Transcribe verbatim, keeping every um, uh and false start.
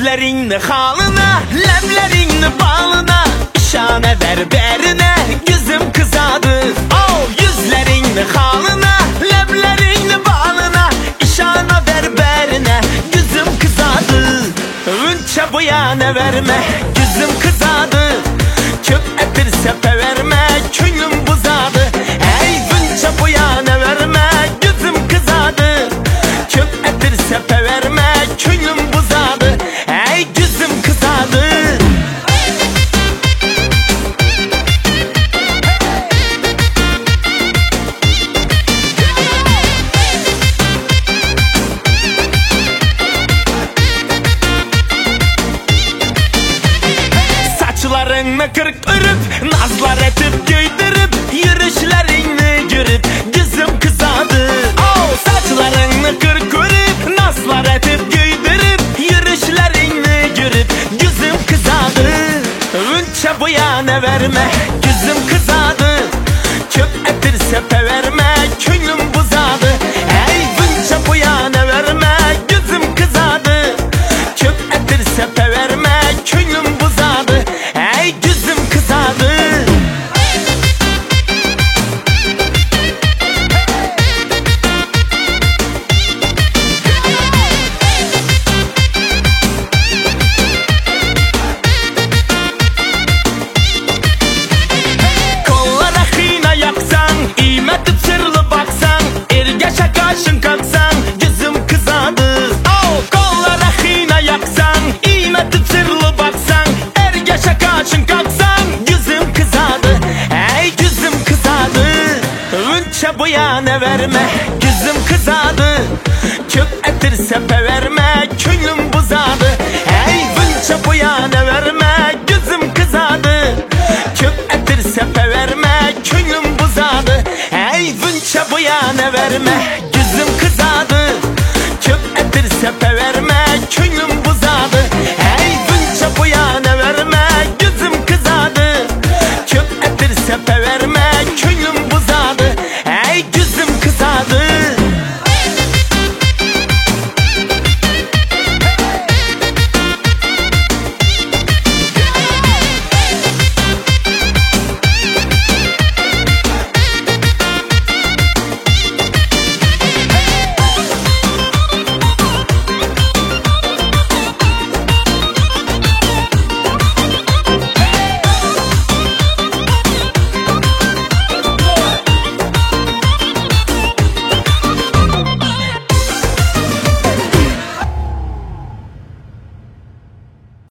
Gözlerin halına, lemlerin balına, şana ver berine, gözüm kızadı. Oh, yüzlerin halına, lemlerin balına, şana ver berine, gözüm kızadı. Önce bu yana verme, gözüm kızadı. Çok etirse verme, könlüm buzadı. Hey, önce bu yana verme, gözüm kızadı. Çok etirse verme, könlüm buzadı. Hey, gözüm kızadı. Saçlarını kırk örüp, nazlar etip giydirip, yürüyüşlerini görüp gözüm kızadı. Oh, saçlarını kırk örüp, nazlar etip giydirip, yürüyüşlerini görüp gözüm kızadı. Önce bu yana verme, gözüm kızadı. Çok etirse verme, könlüm buzadı. Hey, önce bu yana verme, gözüm kızadı. Çok etirse verme, könlüm buzadı. Hey, gözüm kızadı. Kollara hina yaksan, imetip sırlı baksan, ergeçe karşın kalksan, gözüm kızadı. Oh, kollara hina yaksan, imetip sırlı baksan, ergeçe karşın kalksan, gözüm kızadı. Hey, gözüm kızadı. Önce bu yana verme, gözüm kızadı. Çok etirse verme, könlüm buzadı. Hey, önce bu yana verme, gözüm kızadı. Çok etirse verme, könlüm buzadı. Hey, önce bu yana verme,